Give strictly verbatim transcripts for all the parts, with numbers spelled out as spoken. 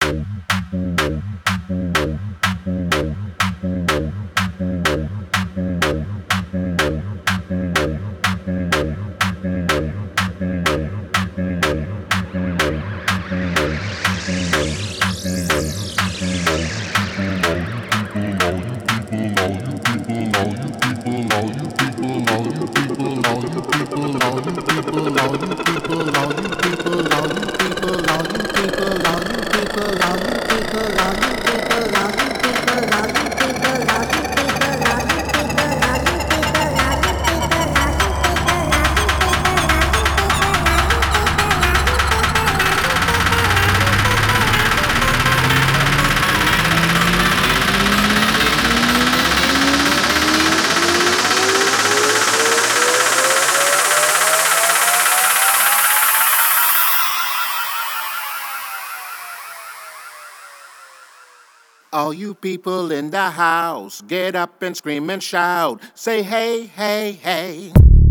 All you people in the house, get up and scream and shout. Say hey, hey, hey.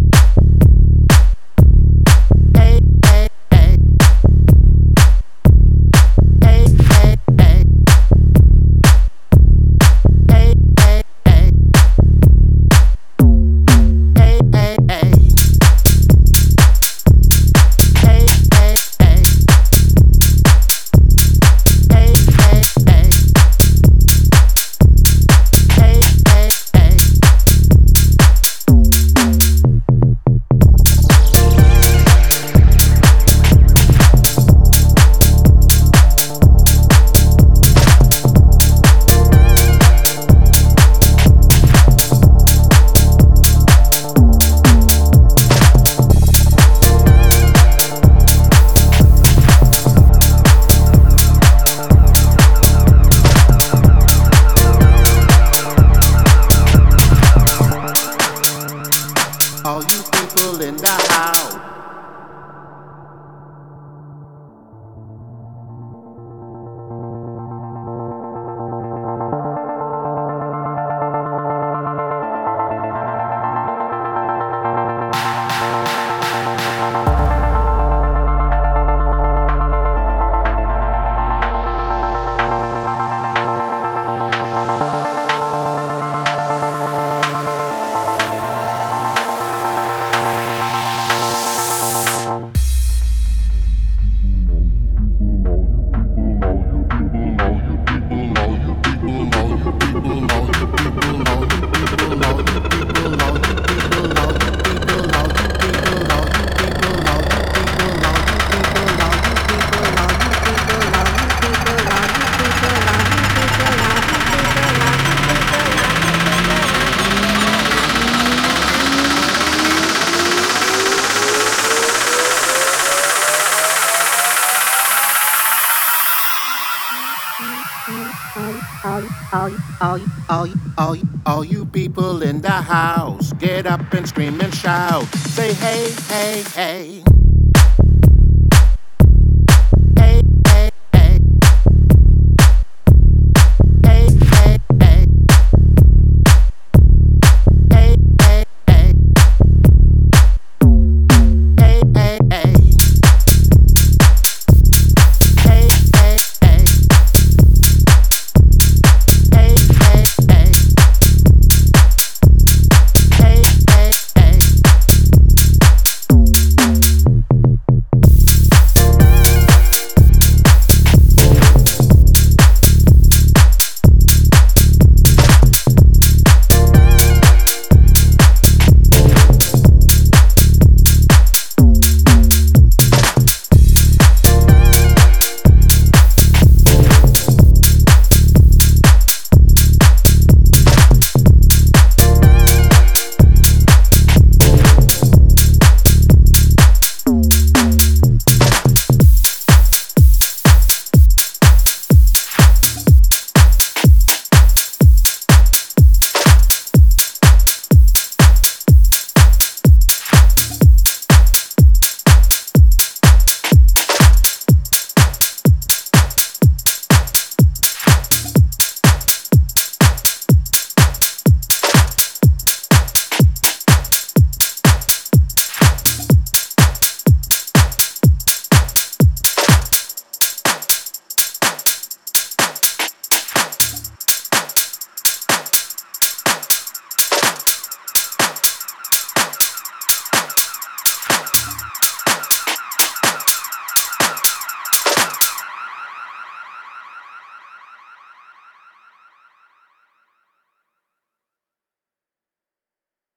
Hey, hey, hey. Hey, hey, hey. Hey, hey, hey. Hey, hey, hey. Hey, hey, hey. Hey, hey, hey. Hey, hey, hey. All you people in the house. All, all, all, all, all, all you people in the house, get up and scream and shout. Say hey, hey, hey.